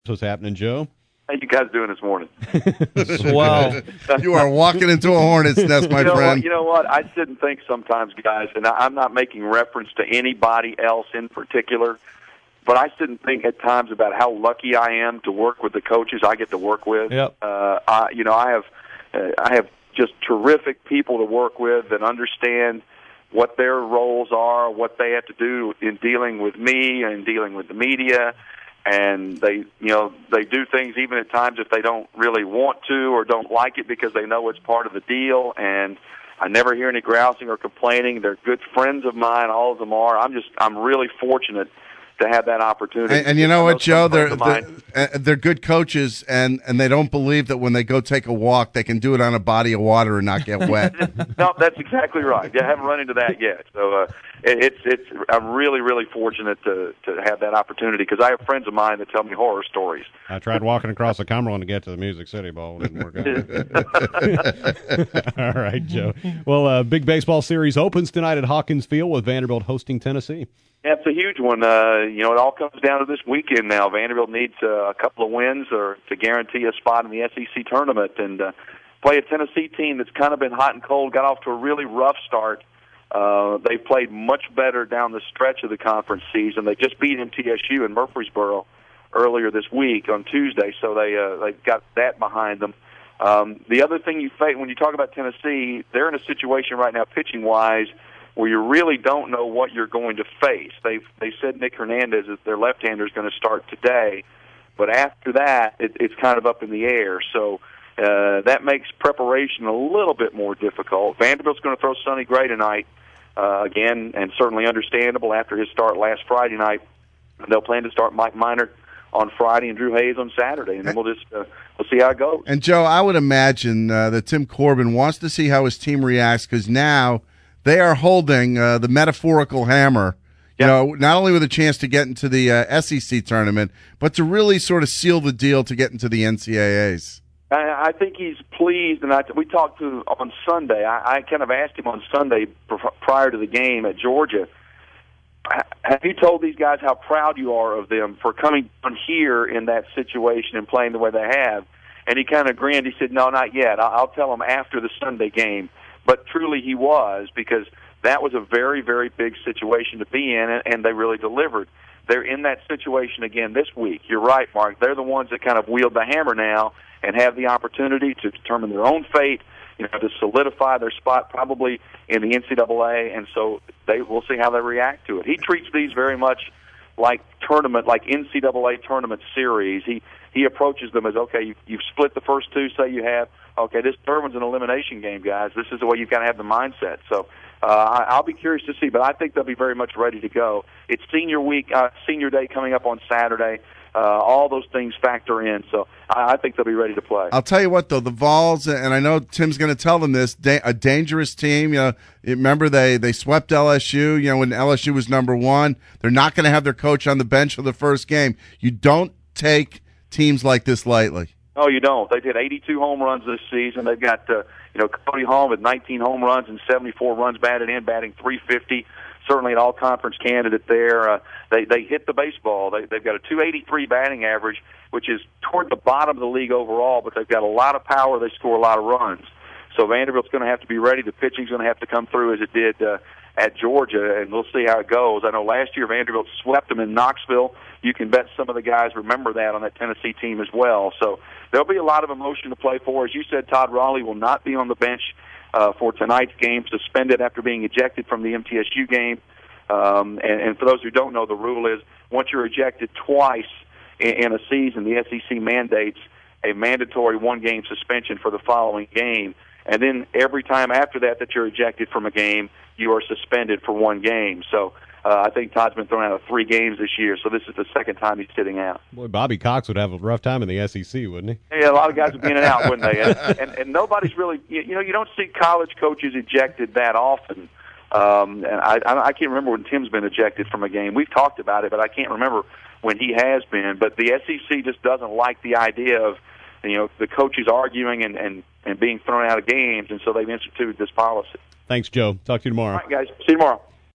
What's happening, Joe? How you guys doing this morning? Swell. You are walking into a hornet's nest, my friend. You know what? I sit and think sometimes, guys, and I'm not making reference to anybody else in particular, but I sit and think at times about how lucky I am to work with the coaches I get to work with. Yep. I have just terrific people to work with that understand what their roles are, what they have to do in dealing with me and dealing with the media. And they do things even at times if they don't really want to or don't like it because they know it's part of the deal. And I never hear any grousing or complaining. They're good friends of mine. All of them are. I'm really fortunate to have that opportunity. And you know what, Joe? They're good coaches, and they don't believe that when they go take a walk, they can do it on a body of water and not get wet. No, that's exactly right. I haven't run into that yet. So I'm really, really fortunate to have that opportunity because I have friends of mine that tell me horror stories. I tried walking across the Cumberland to get to the Music City Bowl. It didn't work out. All right, Joe. Well, big baseball series opens tonight at Hawkins Field with Vanderbilt hosting Tennessee. Yeah, it's a huge one. It all comes down to this weekend now. Vanderbilt needs a couple of wins or to guarantee a spot in the SEC tournament and play a Tennessee team that's kind of been hot and cold, got off to a really rough start. They played much better down the stretch of the conference season. They just beat MTSU in Murfreesboro earlier this week on Tuesday, so they got that behind them. The other thing you face when you talk about Tennessee, they're in a situation right now, pitching-wise, where you really don't know what you're going to face. They said Nick Hernandez, their left-hander, is going to start today, but after that, it's kind of up in the air. So that makes preparation a little bit more difficult. Vanderbilt's going to throw Sonny Gray tonight again, and certainly understandable after his start last Friday night. They'll plan to start Mike Minor on Friday and Drew Hayes on Saturday, and then we'll see how it goes. And, Joe, I would imagine that Tim Corbin wants to see how his team reacts because now they are holding the metaphorical hammer, not only with a chance to get into the SEC tournament, but to really sort of seal the deal to get into the NCAAs. I think he's pleased, and we talked to on Sunday. I kind of asked him on Sunday prior to the game at Georgia, have you told these guys how proud you are of them for coming on here in that situation and playing the way they have? And he kind of grinned. He said, no, not yet. I'll tell them after the Sunday game. But truly he was, because that was a very, very big situation to be in, and they really delivered. They're in that situation again this week. You're right, Mark. They're the ones that kind of wield the hammer now and have the opportunity to determine their own fate, to solidify their spot probably in the NCAA, and so we'll see how they react to it. He treats these very much like NCAA tournament series. He approaches them as, okay, you've split the first two, say you have. Okay, this third one's an elimination game, guys. This is the way you've got to have the mindset. So I'll be curious to see, but I think they'll be very much ready to go. It's senior week, senior day coming up on Saturday. All those things factor in, so I think they'll be ready to play. I'll tell you what, though, the Vols, and I know Tim's going to tell them this, a dangerous team. Remember they swept LSU, when LSU was number one. They're not going to have their coach on the bench for the first game. You don't take teams like this lightly. No, you don't. They did 82 home runs this season. They've got Cody Hall with 19 home runs and 74 runs batted in, batting .350. Certainly an all-conference candidate there. They hit the baseball. They've got a .283 batting average, which is toward the bottom of the league overall, but they've got a lot of power. They score a lot of runs. So Vanderbilt's going to have to be ready. The pitching's going to have to come through as it did at Georgia, and we'll see how it goes. I know last year Vanderbilt swept them in Knoxville. You can bet some of the guys remember that on that Tennessee team as well. So there'll be a lot of emotion to play for. As you said, Todd Raleigh will not be on the bench for tonight's game, suspended after being ejected from the MTSU game. And for those who don't know, the rule is once you're ejected twice in a season, the SEC mandates a mandatory one-game suspension for the following game. And then every time after that you're ejected from a game, you are suspended for one game. So I think Todd's been thrown out of 3 games this year, so this is the second time he's sitting out. Boy, Bobby Cox would have a rough time in the SEC, wouldn't he? Yeah, a lot of guys would be in and out, wouldn't they? And nobody's really, you don't see college coaches ejected that often. And I can't remember when Tim's been ejected from a game. We've talked about it, but I can't remember when he has been. But the SEC just doesn't like the idea of, the coaches arguing and being thrown out of games, and so they've instituted this policy. Thanks, Joe. Talk to you tomorrow. All right, guys. See you tomorrow.